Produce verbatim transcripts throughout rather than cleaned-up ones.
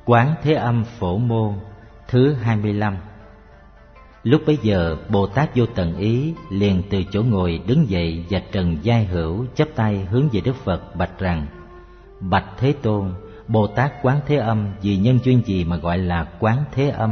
Quán Thế Âm Phổ Môn thứ hai mươi lăm. Lúc bấy giờ Bồ Tát Vô Tận Ý liền từ chỗ ngồi đứng dậy và trần vai hữu chắp tay hướng về Đức Phật bạch rằng: Bạch Thế Tôn, Bồ Tát Quán Thế Âm vì nhân duyên gì mà gọi là Quán Thế Âm?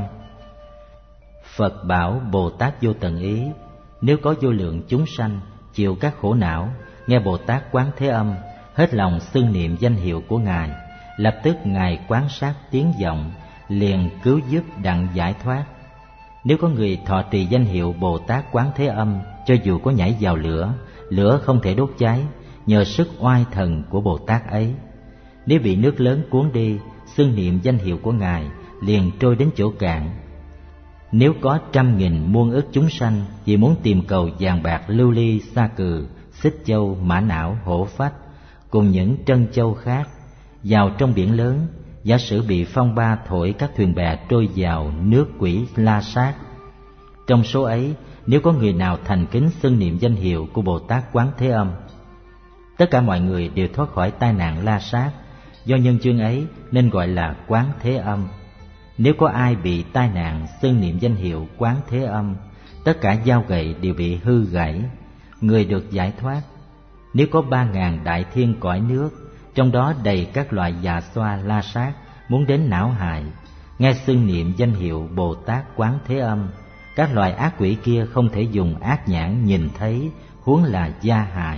Phật bảo Bồ Tát Vô Tận Ý: Nếu có vô lượng chúng sanh chịu các khổ não, nghe Bồ Tát Quán Thế Âm, hết lòng xưng niệm danh hiệu của Ngài, lập tức Ngài quán sát tiếng vọng, liền cứu giúp đặng giải thoát. Nếu có người thọ trì danh hiệu Bồ Tát Quán Thế Âm, cho dù có nhảy vào lửa, lửa không thể đốt cháy, nhờ sức oai thần của Bồ Tát ấy. Nếu bị nước lớn cuốn đi, xưng niệm danh hiệu của Ngài, liền trôi đến chỗ cạn. Nếu có trăm nghìn muôn ức chúng sanh vì muốn tìm cầu vàng bạc lưu ly sa cừ, xích châu, mã não, hổ phách cùng những trân châu khác vào trong biển lớn, giả sử bị phong ba thổi các thuyền bè trôi vào nước quỷ La Sát. Trong số ấy, nếu có người nào thành kính xưng niệm danh hiệu của Bồ Tát Quán Thế Âm, tất cả mọi người đều thoát khỏi tai nạn La Sát. Do nhân duyên ấy nên gọi là Quán Thế Âm. Nếu có ai bị tai nạn xưng niệm danh hiệu Quán Thế Âm, tất cả dao gậy đều bị hư gãy, người được giải thoát. Nếu có ba ngàn đại thiên cõi nước, trong đó đầy các loại già xoa La Sát muốn đến não hại, nghe xưng niệm danh hiệu Bồ Tát Quán Thế Âm, các loài ác quỷ kia không thể dùng ác nhãn nhìn thấy, huống là gia hại.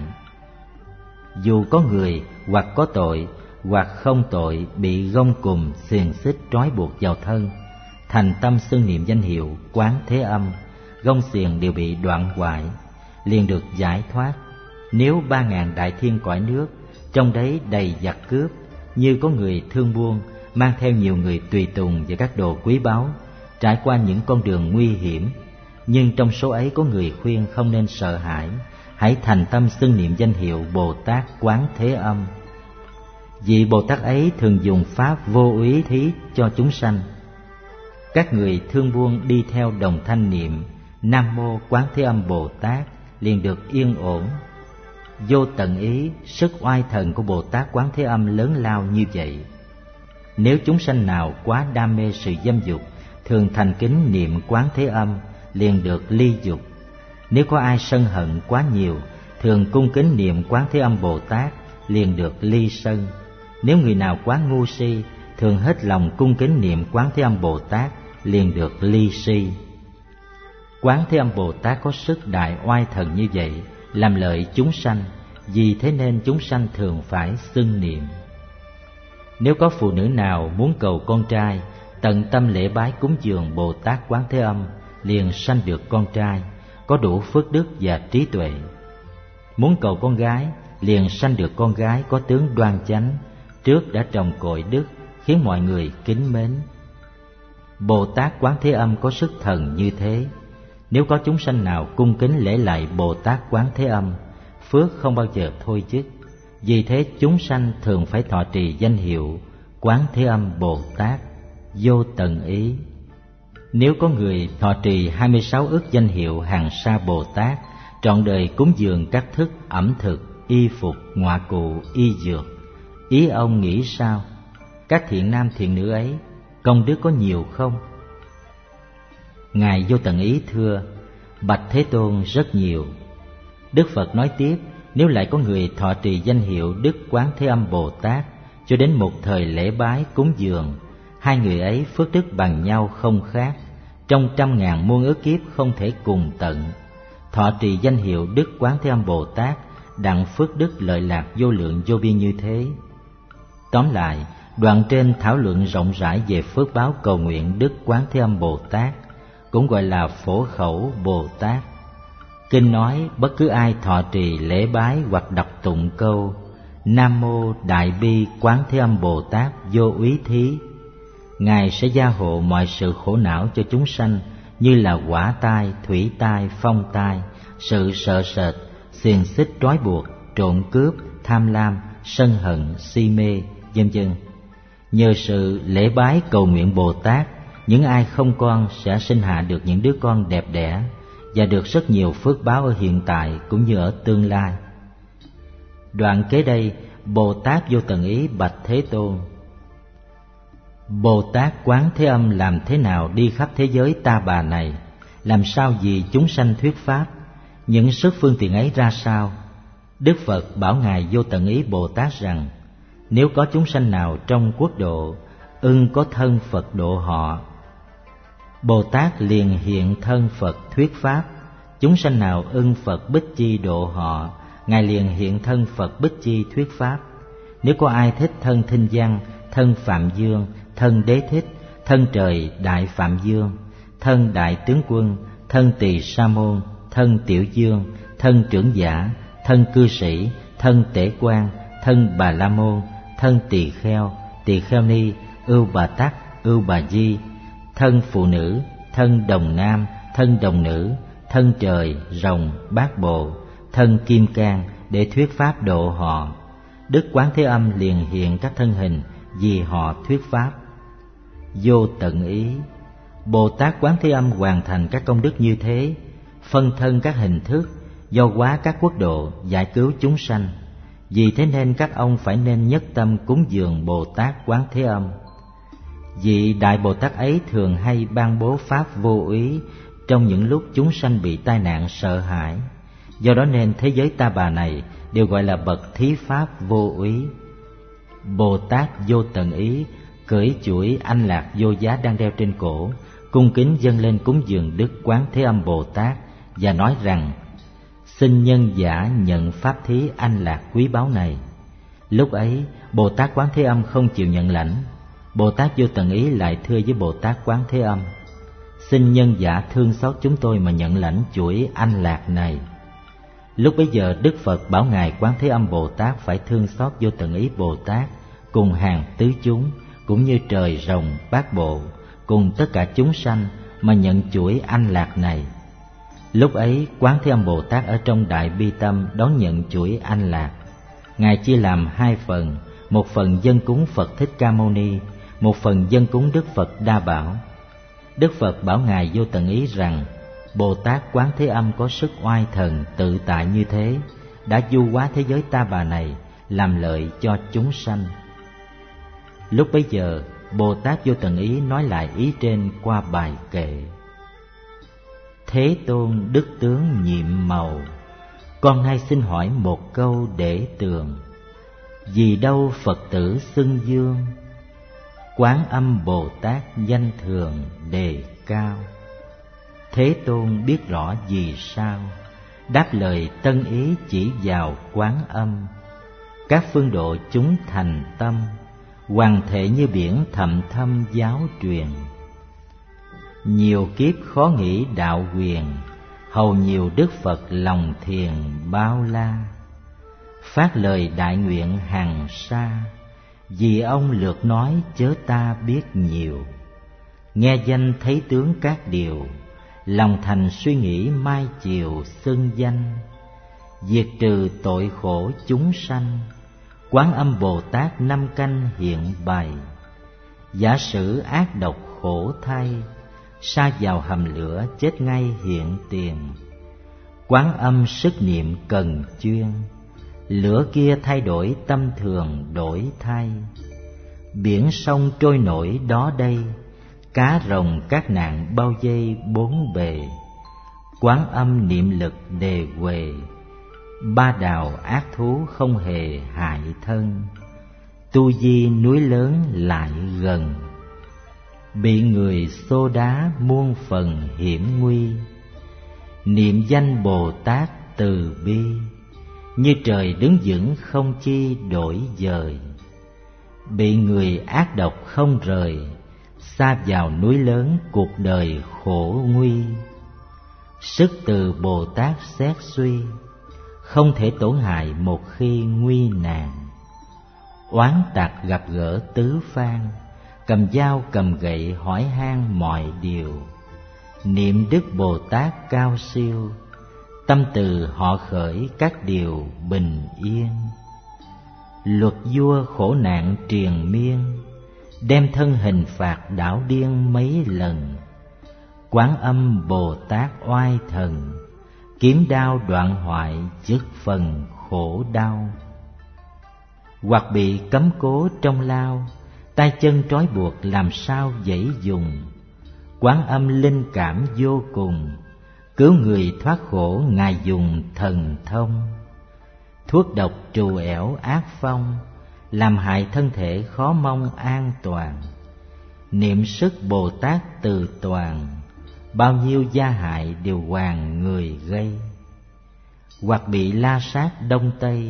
Dù có người hoặc có tội hoặc không tội bị gông cùm xiềng xích trói buộc vào thân, thành tâm xưng niệm danh hiệu Quán Thế Âm, gông xiềng đều bị đoạn hoại, liền được giải thoát. Nếu ba ngàn đại thiên cõi nước, trong đấy đầy giặc cướp, như có người thương buôn mang theo nhiều người tùy tùng và các đồ quý báu, trải qua những con đường nguy hiểm, nhưng trong số ấy có người khuyên không nên sợ hãi, hãy thành tâm xưng niệm danh hiệu Bồ Tát Quán Thế Âm. Vì Bồ Tát ấy thường dùng pháp vô úy thí cho chúng sanh. Các người thương buôn đi theo đồng thanh niệm Nam Mô Quán Thế Âm Bồ Tát liền được yên ổn. Vô tận ý, sức oai thần của Bồ Tát Quán Thế Âm lớn lao như vậy. Nếu chúng sanh nào quá đam mê sự dâm dục, thường thành kính niệm Quán Thế Âm, liền được ly dục. Nếu có ai sân hận quá nhiều, thường cung kính niệm Quán Thế Âm Bồ Tát, liền được ly sân. Nếu người nào quá ngu si, thường hết lòng cung kính niệm Quán Thế Âm Bồ Tát, liền được ly si. Quán Thế Âm Bồ Tát có sức đại oai thần như vậy, làm lợi chúng sanh, vì thế nên chúng sanh thường phải xưng niệm. Nếu có phụ nữ nào muốn cầu con trai, tận tâm lễ bái cúng dường Bồ Tát Quán Thế Âm, liền sanh được con trai, có đủ phước đức và trí tuệ. Muốn cầu con gái, liền sanh được con gái có tướng đoan chánh, trước đã trồng cội đức, khiến mọi người kính mến. Bồ Tát Quán Thế Âm có sức thần như thế. Nếu có chúng sanh nào cung kính lễ lạy Bồ Tát Quán Thế Âm, phước không bao giờ thôi dứt. Vì thế chúng sanh thường phải thọ trì danh hiệu Quán Thế Âm Bồ Tát Vô Tận Ý. Nếu có người thọ trì hai mươi sáu ức danh hiệu Hàng Sa Bồ Tát, trọn đời cúng dường các thức ẩm thực, y phục, ngoại cụ, y dược, ý ông nghĩ sao? Các thiện nam thiện nữ ấy, công đức có nhiều không? Ngài Vô Tận Ý thưa: Bạch Thế Tôn, rất nhiều. Đức Phật nói tiếp: Nếu lại có người thọ trì danh hiệu Đức Quán Thế Âm Bồ Tát, cho đến một thời lễ bái cúng dường, hai người ấy phước đức bằng nhau không khác, trong trăm ngàn muôn ức kiếp không thể cùng tận. Thọ trì danh hiệu Đức Quán Thế Âm Bồ Tát, đặng phước đức lợi lạc vô lượng vô biên như thế. Tóm lại, đoạn trên thảo luận rộng rãi về phước báo cầu nguyện Đức Quán Thế Âm Bồ Tát, cũng gọi là Phổ Khẩu Bồ Tát. Kinh nói bất cứ ai thọ trì lễ bái hoặc đọc tụng câu Nam Mô Đại Bi Quán Thế Âm Bồ Tát Vô Úy Thí, Ngài sẽ gia hộ mọi sự khổ não cho chúng sanh, như là hỏa tai, thủy tai, phong tai, sự sợ sệt, xiềng xích trói buộc, trộm cướp, tham lam, sân hận, si mê, vân vân. Nhờ sự lễ bái cầu nguyện Bồ Tát, những ai không con sẽ sinh hạ được những đứa con đẹp đẽ và được rất nhiều phước báo ở hiện tại cũng như ở tương lai. Đoạn kế đây, Bồ Tát Vô Tận Ý bạch Thế Tôn: Bồ Tát Quán Thế Âm làm thế nào đi khắp thế giới ta bà này? Làm sao vì chúng sanh thuyết pháp? Những sức phương tiện ấy ra sao? Đức Phật bảo Ngài Vô Tận Ý Bồ Tát rằng: nếu có chúng sanh nào trong quốc độ ưng có thân Phật độ họ, Bồ Tát liền hiện thân Phật thuyết pháp. Chúng sanh nào ưng Phật Bích Chi độ họ, Ngài liền hiện thân Phật Bích Chi thuyết pháp. Nếu có ai thích thân Thinh Văn, thân Phạm Dương, thân Đế Thích, thân Trời Đại Phạm Dương, thân Đại Tướng Quân, thân Tỳ Sa Môn, thân Tiểu Dương, thân Trưởng Giả, thân Cư Sĩ, thân Tể Quan, thân Bà La Môn, thân Tỳ Kheo, Tỳ Kheo Ni, Ưu Bà Tắc, Ưu Bà Di, thân Phụ Nữ, thân Đồng Nam, thân Đồng Nữ, thân Trời, Rồng, Bát Bộ, thân Kim Cang để thuyết pháp độ họ, Đức Quán Thế Âm liền hiện các thân hình vì họ thuyết pháp. Vô Tận Ý, Bồ Tát Quán Thế Âm hoàn thành các công đức như thế, phân thân các hình thức, do hóa các quốc độ, giải cứu chúng sanh. Vì thế nên các ông phải nên nhất tâm cúng dường Bồ Tát Quán Thế Âm. Vị Đại Bồ Tát ấy thường hay ban bố pháp vô úy trong những lúc chúng sanh bị tai nạn sợ hãi. Do đó nên thế giới ta bà này đều gọi là bậc thí pháp vô úy. Bồ Tát Vô Tận Ý cưỡi chuỗi anh lạc vô giá đang đeo trên cổ, cung kính dâng lên cúng dường Đức Quán Thế Âm Bồ Tát và nói rằng: xin nhân giả nhận pháp thí anh lạc quý báu này. Lúc ấy Bồ Tát Quán Thế Âm không chịu nhận lãnh. Bồ Tát Vô Tận Ý lại thưa với Bồ Tát Quán Thế Âm: xin nhân giả thương xót chúng tôi mà nhận lãnh chuỗi anh lạc này. Lúc bấy giờ Đức Phật bảo Ngài Quán Thế Âm Bồ Tát phải thương xót Vô Tận Ý Bồ Tát cùng hàng tứ chúng, cũng như trời, rồng, bát bộ, cùng tất cả chúng sanh mà nhận chuỗi anh lạc này. Lúc ấy Quán Thế Âm Bồ Tát ở trong đại bi tâm đón nhận chuỗi anh lạc. Ngài chia làm hai phần, một phần dâng cúng Phật Thích Ca Mâu Ni, một phần dâng cúng Đức Phật Đa Bảo. Đức Phật bảo Ngài Vô Tận Ý rằng: Bồ Tát Quán Thế Âm có sức oai thần tự tại như thế, đã du hóa thế giới ta bà này, làm lợi cho chúng sanh. Lúc bấy giờ Bồ Tát Vô Tận Ý nói lại ý trên qua bài kệ: Thế Tôn đức tướng nhiệm màu, con nay xin hỏi một câu để tường. Vì đâu Phật tử xưng dương, Quán Âm Bồ Tát danh thường đề cao. Thế Tôn biết rõ vì sao, đáp lời tân ý chỉ vào Quán Âm. Các phương độ chúng thành tâm, hoàng thể như biển thậm thâm giáo truyền. Nhiều kiếp khó nghĩ đạo quyền, hầu nhiều Đức Phật lòng thiền bao la. Phát lời đại nguyện hằng sa, vì ông lượt nói chớ ta biết nhiều. Nghe danh thấy tướng các điều, lòng thành suy nghĩ mai chiều xưng danh. Diệt trừ tội khổ chúng sanh, Quán Âm Bồ Tát năm canh hiện bày. Giả sử ác độc khổ thay, sa vào hầm lửa chết ngay hiện tiền. Quán Âm sức niệm cần chuyên, lửa kia thay đổi tâm thường đổi thay. Biển sông trôi nổi đó đây, cá rồng các nạn bao vây bốn bề. Quán Âm niệm lực đề huề, ba đào ác thú không hề hại thân. Tu di núi lớn lại gần, bị người xô đá muôn phần hiểm nguy. Niệm danh Bồ Tát từ bi, như trời đứng vững không chi đổi dời. Bị người ác độc không rời, sa vào núi lớn cuộc đời khổ nguy. Sức từ Bồ Tát xét suy, không thể tổn hại một khi nguy nạn. Oán tặc gặp gỡ tứ phương, cầm dao cầm gậy hỏi han mọi điều. Niệm Đức Bồ Tát cao siêu, tâm từ họ khởi các điều bình yên. Luật vua khổ nạn triền miên, đem thân hình phạt đảo điên mấy lần. Quán Âm Bồ Tát oai thần, kiếm đao đoạn hoại dứt phần khổ đau. Hoặc bị cấm cố trong lao, tay chân trói buộc làm sao dãy dùng. Quán Âm linh cảm vô cùng, cứu người thoát khổ Ngài dùng thần thông. Thuốc độc trù ẻo ác phong, làm hại thân thể khó mong an toàn. Niệm sức Bồ Tát từ toàn, bao nhiêu gia hại đều hoàn người gây. Hoặc bị la sát đông tây,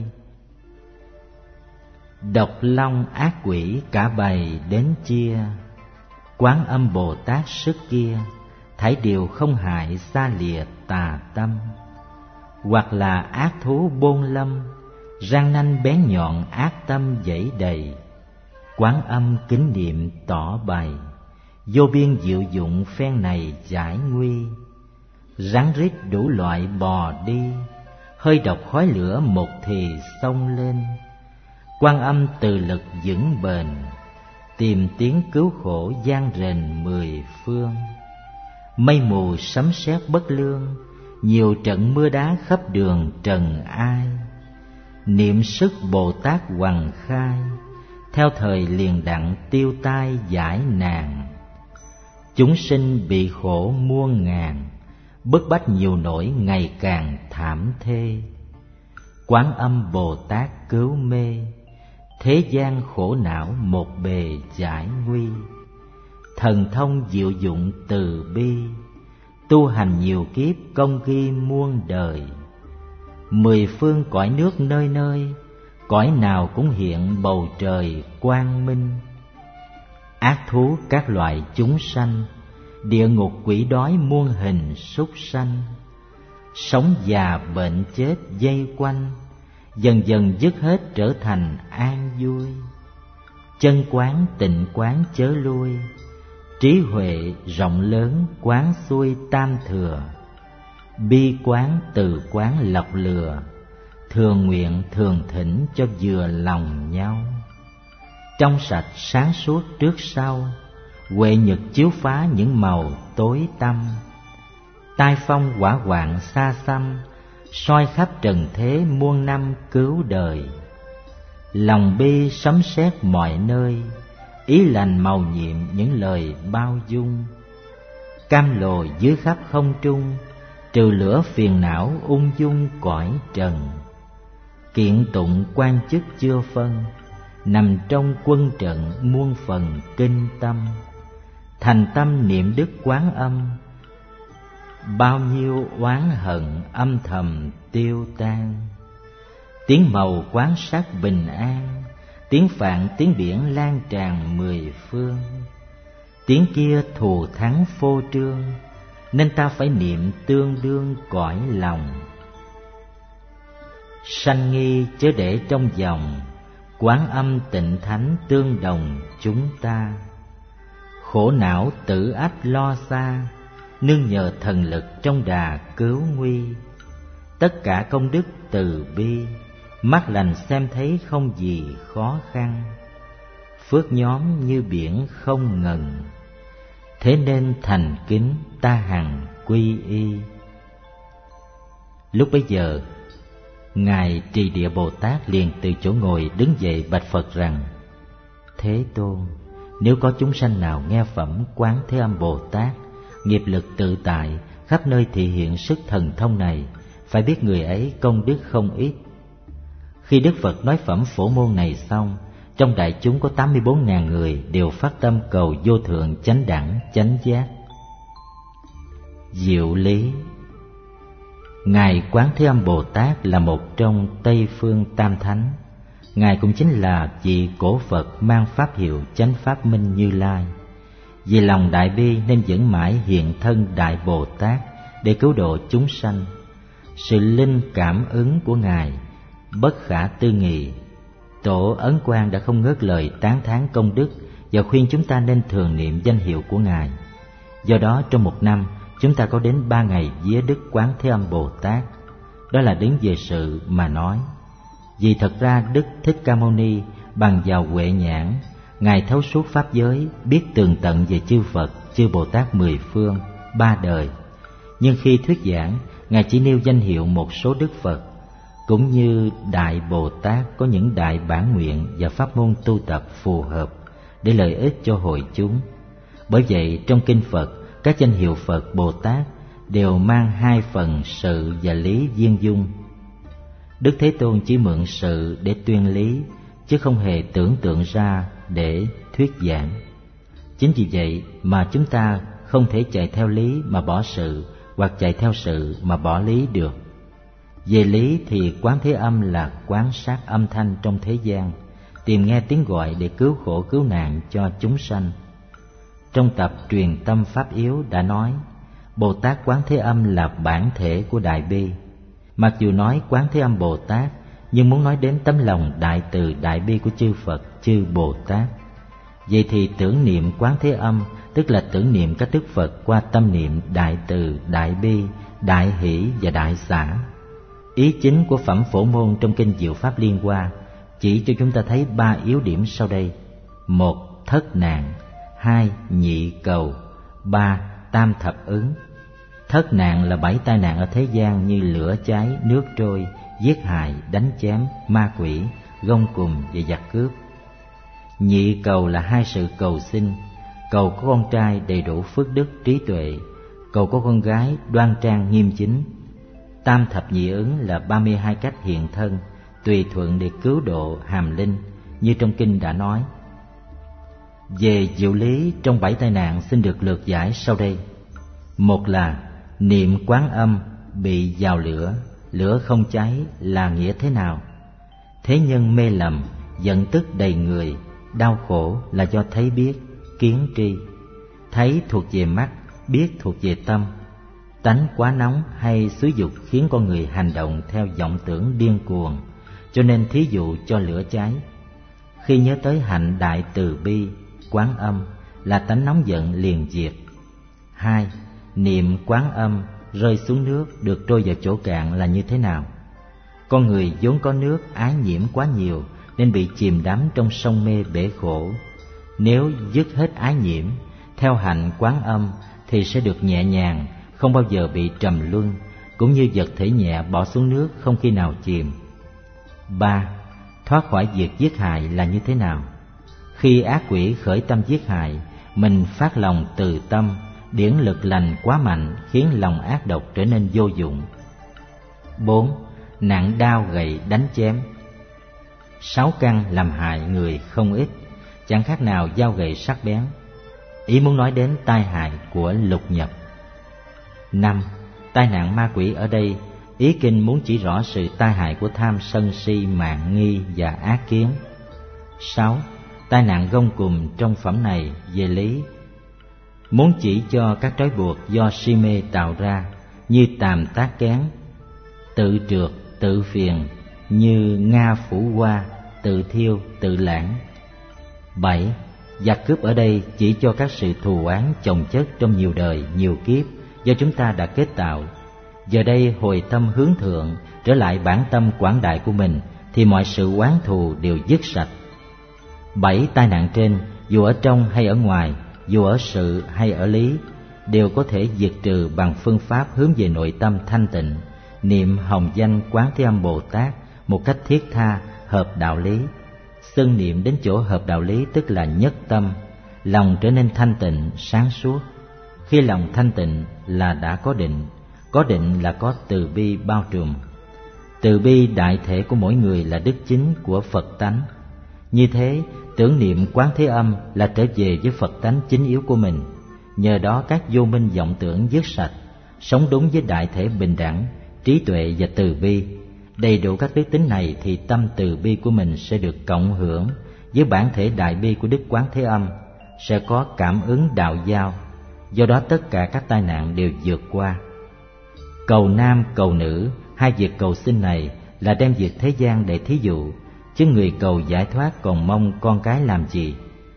độc long ác quỷ cả bầy đến chia. Quán Âm Bồ Tát sức kia, thảy đều không hại xa lìa tà tâm. Hoặc là ác thú bôn lâm, răng nanh bén nhọn ác tâm dẫy đầy. Quán Âm kính niệm tỏ bày, vô biên diệu dụng phen này giải nguy. Rắn rít đủ loại bò đi, hơi độc khói lửa một thì xông lên. Quan Âm từ lực vững bền, tìm tiếng cứu khổ gian rền mười phương. Mây mù sấm sét bất lương, nhiều trận mưa đá khắp đường trần ai. Niệm sức Bồ Tát hoằng khai, theo thời liền đặng tiêu tai giải nạn. Chúng sinh bị khổ muôn ngàn, bức bách nhiều nỗi ngày càng thảm thê. Quán Âm Bồ Tát cứu mê, thế gian khổ não một bề giải nguy. Thần thông diệu dụng từ bi, tu hành nhiều kiếp công ghi muôn đời. Mười phương cõi nước nơi nơi, cõi nào cũng hiện bầu trời quang minh. Ác thú các loại chúng sanh, địa ngục quỷ đói muôn hình súc sanh. Sống già bệnh chết dây quanh, dần dần dứt hết trở thành an vui. Chân quán tịnh quán chớ lui, trí huệ rộng lớn quán xuôi tam thừa. Bi quán từ quán lọc lừa, thường nguyện thường thỉnh cho vừa lòng nhau. Trong sạch sáng suốt trước sau, huệ nhật chiếu phá những màu tối tăm. Tai phong hỏa hoạn xa xăm, soi khắp trần thế muôn năm cứu đời. Lòng bi sấm sét mọi nơi, ý lành màu nhiệm những lời bao dung. Cam lồ dưới khắp không trung, trừ lửa phiền não ung dung cõi trần. Kiện tụng quan chức chưa phân, nằm trong quân trận muôn phần kinh tâm. Thành tâm niệm đức Quán Âm, bao nhiêu oán hận âm thầm tiêu tan. Tiếng màu quán sát bình an, tiếng phạn tiếng biển lan tràn mười phương. Tiếng kia thù thắng phô trương, nên ta phải niệm tương đương cõi lòng. Sanh nghi chớ để trong lòng, Quán Âm tịnh thánh tương đồng chúng ta. Khổ não tử ách lo xa, nương nhờ thần lực trong đà cứu nguy. Tất cả công đức từ bi, mắt lành xem thấy không gì khó khăn. Phước nhóm như biển không ngần, thế nên thành kính ta hằng quy y. Lúc bấy giờ, Ngài Trì Địa Bồ Tát liền từ chỗ ngồi đứng dậy bạch Phật rằng: Thế Tôn, nếu có chúng sanh nào nghe phẩm Quán Thế Âm Bồ Tát, nghiệp lực tự tại, khắp nơi thị hiện sức thần thông này, phải biết người ấy công đức không ít. Khi Đức Phật nói phẩm phổ môn này xong, trong đại chúng có tám mươi bốn ngàn người đều phát tâm cầu vô thượng chánh đẳng chánh giác. Diệu lý: Ngài Quán Thế Âm Bồ Tát là một trong Tây Phương Tam Thánh. Ngài cũng chính là vị cổ Phật mang pháp hiệu Chánh Pháp Minh Như Lai. Vì lòng đại bi nên vẫn mãi hiện thân Đại Bồ Tát để cứu độ chúng sanh. Sự linh cảm ứng của Ngài bất khả tư nghị. Tổ Ấn Quang đã không ngớt lời tán thán công đức và khuyên chúng ta nên thường niệm danh hiệu của Ngài. Do đó trong một năm chúng ta có đến ba ngày vía Đức Quán Thế Âm Bồ Tát. Đó là đứng về sự mà nói. Vì thật ra Đức Thích Ca Mâu Ni bằng vào huệ nhãn, Ngài thấu suốt pháp giới, biết tường tận về chư Phật, chư Bồ Tát mười phương, ba đời. Nhưng khi thuyết giảng, Ngài chỉ nêu danh hiệu một số Đức Phật. Cũng như Đại Bồ Tát có những đại bản nguyện và pháp môn tu tập phù hợp, để lợi ích cho hội chúng. Bởi vậy trong kinh Phật, các danh hiệu Phật Bồ Tát đều mang hai phần sự và lý viên dung. Đức Thế Tôn chỉ mượn sự để tuyên lý, chứ không hề tưởng tượng ra để thuyết giảng. Chính vì vậy mà chúng ta không thể chạy theo lý mà bỏ sự, hoặc chạy theo sự mà bỏ lý được. Về lý thì Quán Thế Âm là quán sát âm thanh trong thế gian, tìm nghe tiếng gọi để cứu khổ cứu nạn cho chúng sanh. Trong tập Truyền Tâm Pháp Yếu đã nói, Bồ Tát Quán Thế Âm là bản thể của Đại Bi. Mặc dù nói Quán Thế Âm Bồ Tát, nhưng muốn nói đến tấm lòng đại từ đại bi của chư Phật, chư Bồ Tát. Vậy thì tưởng niệm Quán Thế Âm tức là tưởng niệm các Đức Phật qua tâm niệm đại từ, đại bi, đại hỷ và đại xả. Ý chính của phẩm Phổ Môn trong kinh Diệu Pháp Liên Hoa chỉ cho chúng ta thấy ba yếu điểm sau đây: một, thất nạn; hai, nhị cầu; ba, tam thập ứng. Thất nạn là bảy tai nạn ở thế gian như lửa cháy, nước trôi, giết hại, đánh chém, ma quỷ, gông cùm và giặc cướp. Nhị cầu là hai sự cầu xin: cầu có con trai đầy đủ phước đức trí tuệ, cầu có con gái đoan trang nghiêm chính. Tam thập nhị ứng là ba mươi hai cách hiện thân, tùy thuận để cứu độ hàm linh, như trong kinh đã nói. Về diệu lý trong bảy tai nạn xin được lược giải sau đây. Một là niệm Quán Âm bị vào lửa, lửa không cháy là nghĩa thế nào? Thế nhân mê lầm, giận tức đầy người, đau khổ là do thấy biết, kiến tri. Thấy thuộc về mắt, biết thuộc về tâm. Tánh quá nóng hay xúi dục khiến con người hành động theo vọng tưởng điên cuồng, cho nên thí dụ cho lửa cháy. Khi nhớ tới hạnh đại từ bi, Quán Âm là tánh nóng giận liền diệt. Hai, niệm Quán Âm rơi xuống nước được trôi vào chỗ cạn là như thế nào? Con người vốn có nước ái nhiễm quá nhiều nên bị chìm đắm trong sông mê bể khổ. Nếu dứt hết ái nhiễm, theo hạnh Quán Âm thì sẽ được nhẹ nhàng, không bao giờ bị trầm luân, cũng như vật thể nhẹ bỏ xuống nước không khi nào chìm. Ba, thoát khỏi việc giết hại là như thế nào? Khi ác quỷ khởi tâm giết hại, mình phát lòng từ tâm, điển lực lành quá mạnh khiến lòng ác độc trở nên vô dụng. Bốn, nặng đao gậy đánh chém. Sáu căn làm hại người không ít, chẳng khác nào dao gậy sắc bén. Ý muốn nói đến tai hại của lục nhập. Năm, tai nạn ma quỷ ở đây, ý kinh muốn chỉ rõ sự tai hại của tham sân si, mạn nghi và ác kiến. Sáu, tai nạn gông cùm trong phẩm này về lý, muốn chỉ cho các trói buộc do si mê tạo ra, như tàm tác kén, tự trượt, tự phiền, như nga phủ hoa, tự thiêu, tự lãng. Bảy, giặc cướp ở đây chỉ cho các sự thù oán chồng chất trong nhiều đời, nhiều kiếp do chúng ta đã kết tạo. Giờ đây hồi tâm hướng thượng, trở lại bản tâm quảng đại của mình, thì mọi sự oán thù đều dứt sạch. Bảy tai nạn trên, dù ở trong hay ở ngoài, dù ở sự hay ở lý, đều có thể diệt trừ bằng phương pháp hướng về nội tâm thanh tịnh, niệm hồng danh Quán Thế Âm Bồ Tát một cách thiết tha, hợp đạo lý. Xưng niệm đến chỗ hợp đạo lý tức là nhất tâm, lòng trở nên thanh tịnh, sáng suốt. Khi lòng thanh tịnh là đã có định, có định là có từ bi bao trùm. Từ bi đại thể của mỗi người là đức chính của Phật tánh. Như thế, tưởng niệm Quán Thế Âm là trở về với Phật tánh chính yếu của mình. Nhờ đó các vô minh vọng tưởng dứt sạch, sống đúng với đại thể bình đẳng, trí tuệ và từ bi. Đầy đủ các đức tính này thì tâm từ bi của mình sẽ được cộng hưởng với bản thể đại bi của Đức Quán Thế Âm, sẽ có cảm ứng đạo giao. Do đó tất cả các tai nạn đều vượt qua. Cầu nam cầu nữ, hai việc cầu xin này là đem việc thế gian để thí dụ, chứ người cầu giải thoát còn mong con cái làm gì?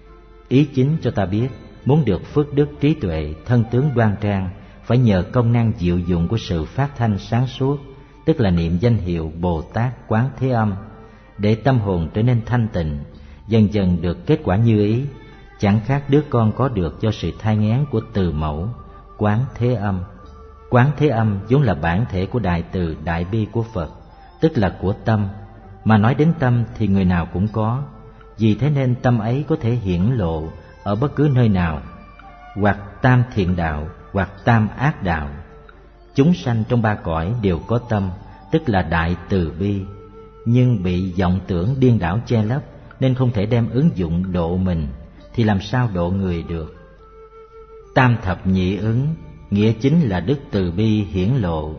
Ý chính cho ta biết, muốn được phước đức trí tuệ, thân tướng đoan trang, phải nhờ công năng diệu dụng của sự phát thanh sáng suốt, tức là niệm danh hiệu Bồ Tát Quán Thế Âm, để tâm hồn trở nên thanh tịnh, dần dần được kết quả như ý, chẳng khác đứa con có được do sự thai nghén của từ mẫu Quán Thế Âm. Quán Thế Âm vốn là bản thể của đại từ đại bi của Phật, tức là của tâm. Mà nói đến tâm thì người nào cũng có. Vì thế nên tâm ấy có thể hiển lộ ở bất cứ nơi nào, hoặc tam thiện đạo, hoặc tam ác đạo. Chúng sanh trong ba cõi đều có tâm, tức là đại từ bi, nhưng bị vọng tưởng điên đảo che lấp, nên không thể đem ứng dụng độ mình, thì làm sao độ người được. Tam thập nhị ứng, nghĩa chính là đức từ bi hiển lộ.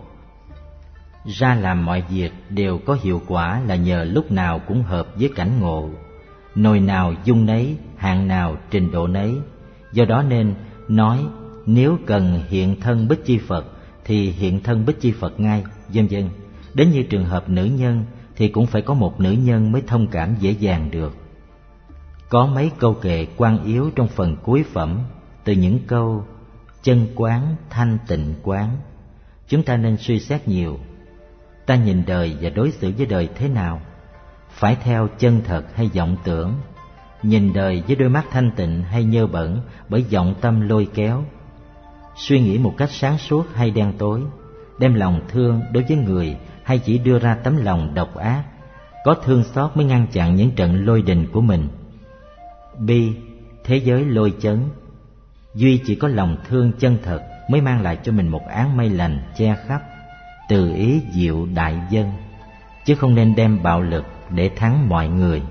Ra làm mọi việc đều có hiệu quả là nhờ lúc nào cũng hợp với cảnh ngộ. Nồi nào dung nấy, hạng nào trình độ nấy. Do đó nên nói nếu cần hiện thân Bích Chi Phật thì hiện thân Bích Chi Phật ngay, vân vân. Đến như trường hợp nữ nhân thì cũng phải có một nữ nhân mới thông cảm dễ dàng được. Có mấy câu kệ quan yếu trong phần cuối phẩm, từ những câu chân quán, thanh tịnh quán. Chúng ta nên suy xét nhiều. Ta nhìn đời và đối xử với đời thế nào? Phải theo chân thật hay vọng tưởng? Nhìn đời với đôi mắt thanh tịnh hay nhơ bẩn bởi vọng tâm lôi kéo? Suy nghĩ một cách sáng suốt hay đen tối? Đem lòng thương đối với người hay chỉ đưa ra tấm lòng độc ác? Có thương xót mới ngăn chặn những trận lôi đình của mình. Bi, thế giới lôi chấn. Duy chỉ có lòng thương chân thật mới mang lại cho mình một áng mây lành che khắp, từ ý diệu đại dân, chứ không nên đem bạo lực để thắng mọi người.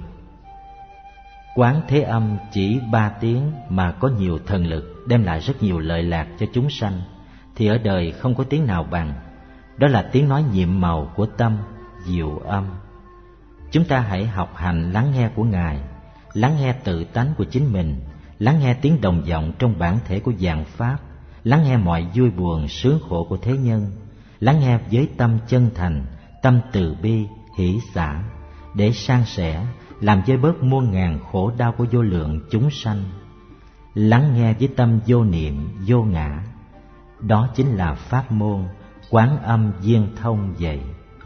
Quán Thế Âm chỉ ba tiếng mà có nhiều thần lực, đem lại rất nhiều lợi lạc cho chúng sanh, thì ở đời không có tiếng nào bằng. Đó là tiếng nói nhiệm màu của tâm, diệu âm. Chúng ta hãy học hành lắng nghe của Ngài, lắng nghe tự tánh của chính mình, lắng nghe tiếng đồng vọng trong bản thể của vạn pháp, lắng nghe mọi vui buồn sướng khổ của thế nhân, lắng nghe với tâm chân thành, tâm từ bi, hỷ xả, để san sẻ, làm vơi bớt muôn ngàn khổ đau của vô lượng chúng sanh. Lắng nghe với tâm vô niệm, vô ngã. Đó chính là pháp môn Quán Âm Viên Thông vậy.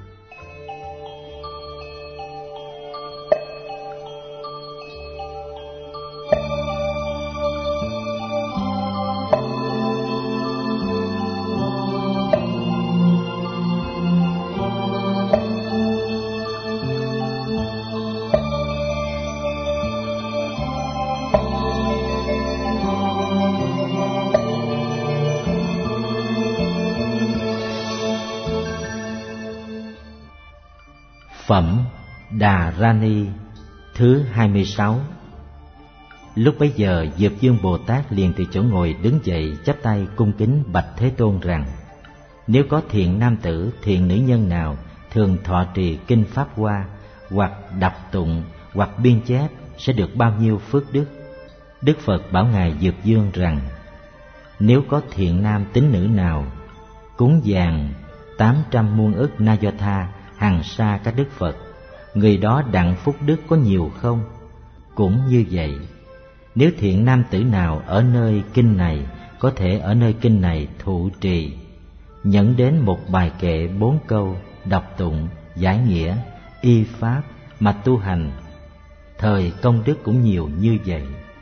Phẩm Đà Rani thứ hai mươi sáu. Lúc bấy giờ Diệp Dương Bồ Tát liền từ chỗ ngồi đứng dậy, chắp tay cung kính bạch Thế Tôn rằng: Nếu có thiện nam tử, thiện nữ nhân nào thường thọ trì kinh Pháp Hoa, hoặc đọc tụng, hoặc biên chép, sẽ được bao nhiêu phước đức? Đức Phật bảo ngài Diệp Dương rằng: Nếu có thiện nam tín nữ nào cúng dường tám trăm muôn ức na do tha hằng sa các đức Phật, người đó đặng phúc đức có nhiều không? Cũng như vậy, nếu thiện nam tử nào ở nơi kinh này có thể ở nơi kinh này thụ trì, nhẫn đến một bài kệ bốn câu, đọc tụng, giải nghĩa, y pháp mà tu hành, thời công đức cũng nhiều như vậy.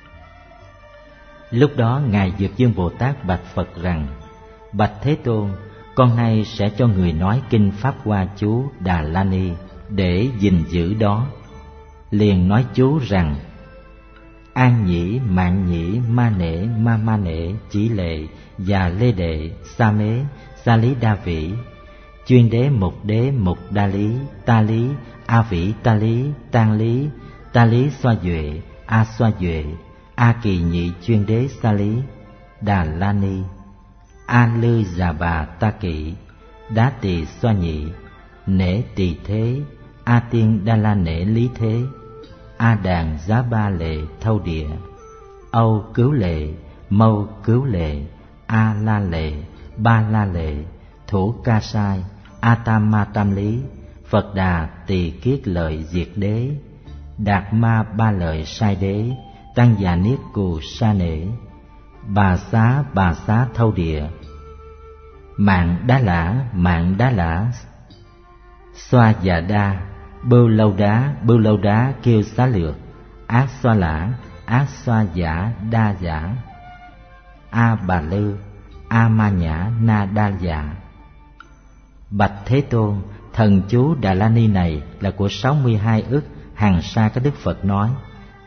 Lúc đó ngài Diệp Dương Bồ Tát bạch Phật rằng: Bạch Thế Tôn, con nay sẽ cho người nói kinh Pháp Hoa chú Đà La Ni để gìn giữ đó. Liền nói chú rằng: An nhĩ, mạng nhĩ, ma nể, ma ma nể, chỉ lệ, già lê đệ, sa mế, sa lý đa vĩ, chuyên đế mục đế mục đa lý, ta lý, a vĩ ta lý, tan lý, ta lý xoa duệ, a xoa duệ, a kỳ nhị chuyên đế sa lý, Đà La Ni, a lư già bà ta kỵ, đá tỳ xoa nhị, nể tỳ thế, a tiên đa la nể lý thế, a đàn giá ba lệ thâu địa, âu cứu lệ, mâu cứu lệ, a la lệ, ba la lệ, thủ ca sai, a tam ma tam lý, Phật đà tỳ kiết lợi diệt đế, đạt ma ba lợi sai đế, tăng già niết cù sa nể, bà xá bà xá thâu địa, mạng đá lã mạng đá lã, xoa già đa, bưu lâu đá bưu lâu đá kêu xá lược, ác xoa lã ác xoa giả đa giả, a bà lư, a ma nhã na đa giả. Bạch Thế Tôn, thần chú Đà La Ni này là của sáu mươi hai ức hằng sa các đức Phật nói,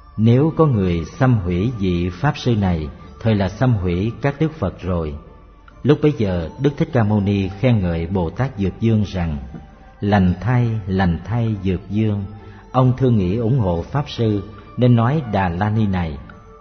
Nếu có người xâm hủy vị Pháp Sư này, thời là xâm hủy các Đức Phật rồi. Lúc bấy giờ Đức Thích Ca Mâu Ni khen ngợi Bồ Tát Dược Dương rằng: Lành thay, lành thay Dược Dương, ông thương nghĩ ủng hộ Pháp Sư nên nói Đà La Ni này.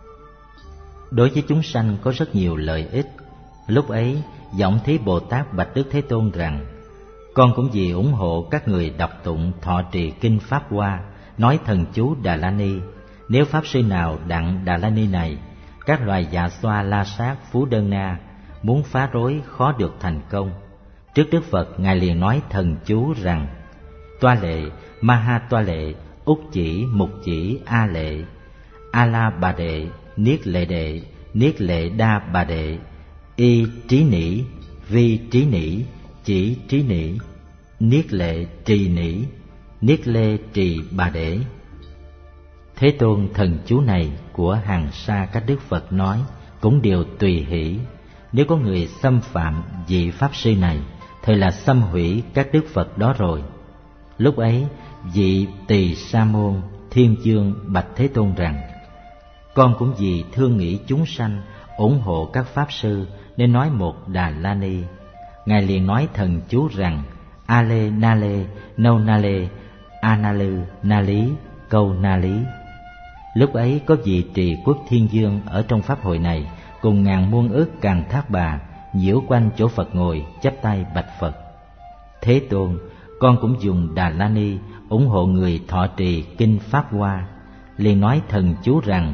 Đối với chúng sanh có rất nhiều lợi ích. Lúc ấy Giọng Thí Bồ Tát bạch Đức Thế Tôn rằng: Con cũng vì ủng hộ các người đọc tụng thọ trì kinh Pháp Hoa, nói thần chú Đà La Ni. Nếu Pháp Sư nào đặng Đà La Ni này, các loài dạ xoa, la sát, phú đơn na muốn phá rối khó được thành công. Trước Đức Phật, Ngài liền nói thần chú rằng: Toa lệ, ma ha toa lệ, úc chỉ, mục chỉ, a lệ, a la bà đệ, niết lệ đệ, niết lệ đa bà đệ, y trí nỉ, vi trí nỉ, chỉ trí nỉ, niết lệ trì nỉ, niết lê trì bà đệ. Thế Tôn thần chú này của hàng sa các Đức Phật nói cũng đều tùy hỷ. Nếu có người xâm phạm vị Pháp Sư này, thời là xâm hủy các Đức Phật đó rồi. Lúc ấy vị Tỳ Sa Môn Thiên Dương bạch Thế Tôn rằng: Con cũng vì thương nghĩ chúng sanh, ủng hộ các Pháp Sư nên nói một Đà La Ni. Ngài liền nói thần chú rằng: A lê na lê, nâu na lê, a na lư, na lý, câu na lý. Lúc ấy có vị Trì Quốc Thiên Dương ở trong pháp hội này, cùng ngàn muôn ức Càn Thác Bà nhiễu quanh chỗ Phật ngồi, chắp tay bạch Phật: Thế Tôn, con cũng dùng Đà La Ni ủng hộ người thọ trì kinh Pháp Hoa. Liền nói thần chú rằng: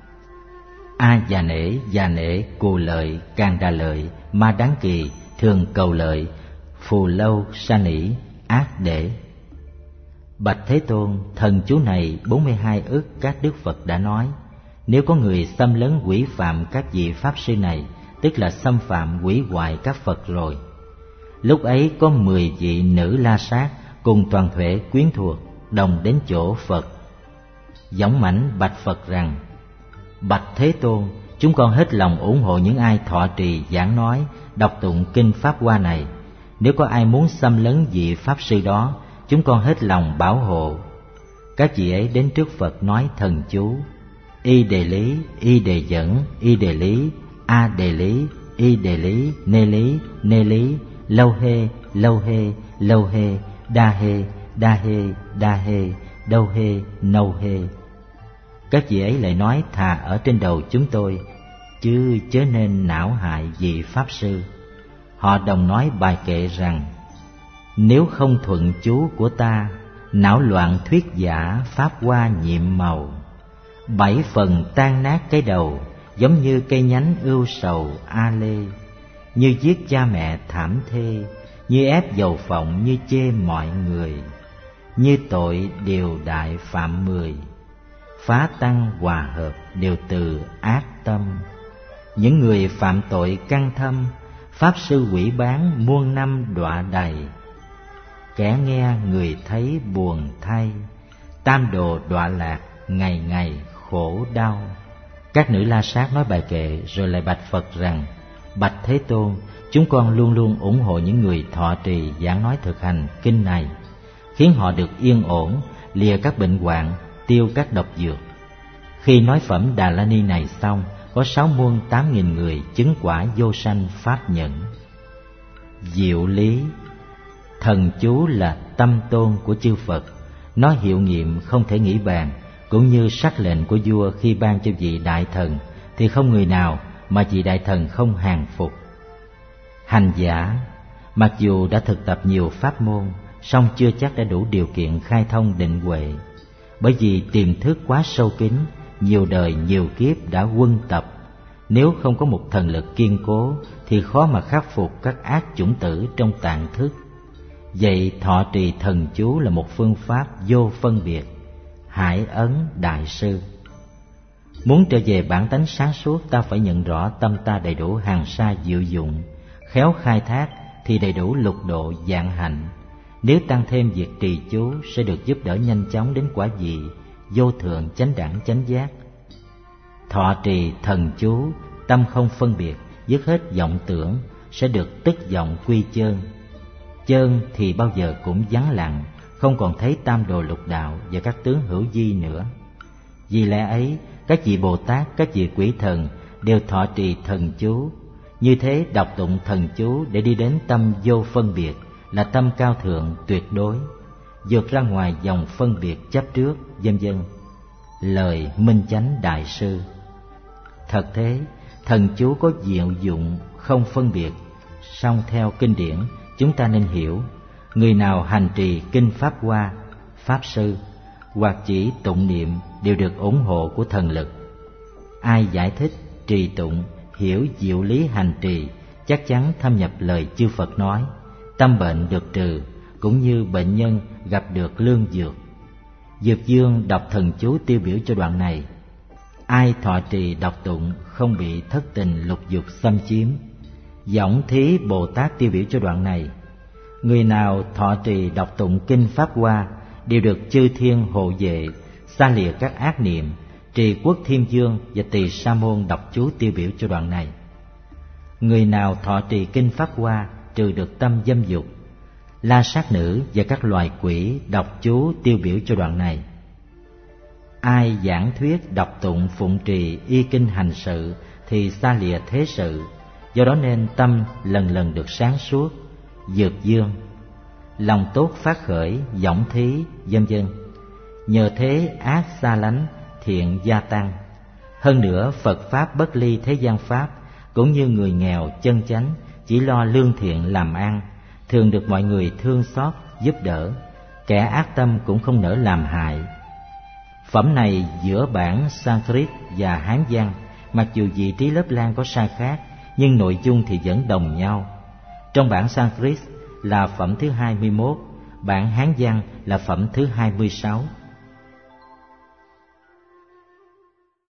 A già nể, già nể, cù lợi, càng đà lợi, ma đáng kỳ, thường cầu lợi, phù lâu, sa nỉ, ác để. Bạch Thế Tôn, thần chú này bốn mươi hai ức các Đức Phật đã nói. Nếu có người xâm lấn quỷ phạm các vị Pháp Sư này, tức là xâm phạm quỷ hoại các Phật rồi. Lúc ấy có mười vị nữ la sát cùng toàn thể quyến thuộc đồng đến chỗ Phật, dõng mãnh bạch Phật rằng: Bạch Thế Tôn, chúng con hết lòng ủng hộ những ai thọ trì giảng nói, đọc tụng kinh Pháp Hoa này. Nếu có ai muốn xâm lấn vị Pháp Sư đó, chúng con hết lòng bảo hộ. Các vị ấy đến trước Phật nói thần chú: Y đề lý, y đề dẫn, y đề lý, a đề lý, y đề lý, nê lý, nê lý, lâu hê, lâu hê, lâu hê, đa hê, đa hê, đa hê, đâu hê, nâu hê. Các vị ấy lại nói thà ở trên đầu chúng tôi, chứ chớ nên não hại vị Pháp Sư. Họ đồng nói bài kệ rằng: Nếu không thuận chú của ta, não loạn thuyết giả, Pháp Hoa nhiệm màu. Bảy phần tan nát cái đầu, giống như cây nhánh ưu sầu a lê. Như giết cha mẹ thảm thê, như ép dầu phộng, như chê mọi người. Như tội điều đại phạm mười, phá tăng hòa hợp đều từ ác tâm. Những người phạm tội căn thâm, Pháp Sư quỷ bán muôn năm đọa đầy. Kẻ nghe người thấy buồn thay, tam đồ đọa lạc ngày ngày khổ đau. Các nữ la sát nói bài kệ rồi lại bạch Phật rằng: Bạch Thế Tôn, chúng con luôn luôn ủng hộ những người thọ trì giảng nói thực hành kinh này, khiến họ được yên ổn, lìa các bệnh hoạn, tiêu các độc dược. Khi nói phẩm Đà La Ni này xong, có sáu muôn tám nghìn người chứng quả vô sanh pháp nhẫn. Diệu lý: thần chú là tâm tôn của chư Phật, nó hiệu nghiệm không thể nghĩ bàn, cũng như sắc lệnh của vua khi ban cho vị đại thần thì không người nào mà vị đại thần không hàng phục. Hành giả mặc dù đã thực tập nhiều pháp môn, song chưa chắc đã đủ điều kiện khai thông định huệ, bởi vì tiềm thức quá sâu kín, nhiều đời nhiều kiếp đã huân tập. Nếu không có một thần lực kiên cố thì khó mà khắc phục các ác chủng tử trong tạng thức. Vậy thọ trì thần chú là một phương pháp vô phân biệt. Hải Ấn Đại Sư: Muốn trở về bản tánh sáng suốt, ta phải nhận rõ tâm ta đầy đủ hàng sa diệu dụng, khéo khai thác thì đầy đủ lục độ vạn hạnh. Nếu tăng thêm việc trì chú sẽ được giúp đỡ nhanh chóng đến quả vị vô thượng chánh đẳng chánh giác. Thọ trì thần chú, tâm không phân biệt, dứt hết vọng tưởng, sẽ được tức vọng quy chơn. Chơn thì bao giờ cũng vắng lặng, không còn thấy tam đồ lục đạo và các tướng hữu vi nữa. Vì lẽ ấy, các vị Bồ Tát, các vị quỷ thần đều thọ trì thần chú. Như thế đọc tụng thần chú để đi đến tâm vô phân biệt là tâm cao thượng tuyệt đối, vượt ra ngoài dòng phân biệt chấp trước, vân vân. Lời Minh Chánh Đại Sư. Thật thế, thần chú có diệu dụng không phân biệt, song theo kinh điển chúng ta nên hiểu, người nào hành trì kinh Pháp Hoa, Pháp Sư hoặc chỉ tụng niệm đều được ủng hộ của thần lực. Ai giải thích, trì tụng, hiểu diệu lý hành trì, chắc chắn thâm nhập lời chư Phật nói, tâm bệnh được trừ, cũng như bệnh nhân gặp được lương dược. Dược Dương đọc thần chú tiêu biểu cho đoạn này. Ai thọ trì đọc tụng không bị thất tình lục dục xâm chiếm. Võng Thí Bồ Tát tiêu biểu cho đoạn này. Người nào thọ trì đọc tụng kinh Pháp Hoa đều được chư thiên hộ vệ, xa lìa các ác niệm. Trì Quốc Thiên Dương và Tỳ Sa Môn đọc chú tiêu biểu cho đoạn này. Người nào thọ trì kinh Pháp Hoa trừ được tâm dâm dục. La Sát Nữ và các loài quỷ đọc chú tiêu biểu cho đoạn này. Ai giảng thuyết đọc tụng phụng trì y kinh hành sự thì xa lìa thế sự, do đó nên tâm lần lần được sáng suốt. Dược Dương. Lòng tốt phát khởi, võng thí, vân vân. Nhờ thế ác xa lánh, thiện gia tăng. Hơn nữa Phật Pháp bất ly thế gian Pháp, cũng như người nghèo chân chánh chỉ lo lương thiện làm ăn, thường được mọi người thương xót giúp đỡ, kẻ ác tâm cũng không nỡ làm hại. Phẩm này giữa bản Sanskrit và Hán văn, mặc dù vị trí lớp lan có sai khác, nhưng nội dung thì vẫn đồng nhau. Trong bản Sanskrit là phẩm thứ hai mươi mốt, bản Hán văn là phẩm thứ hai mươi sáu.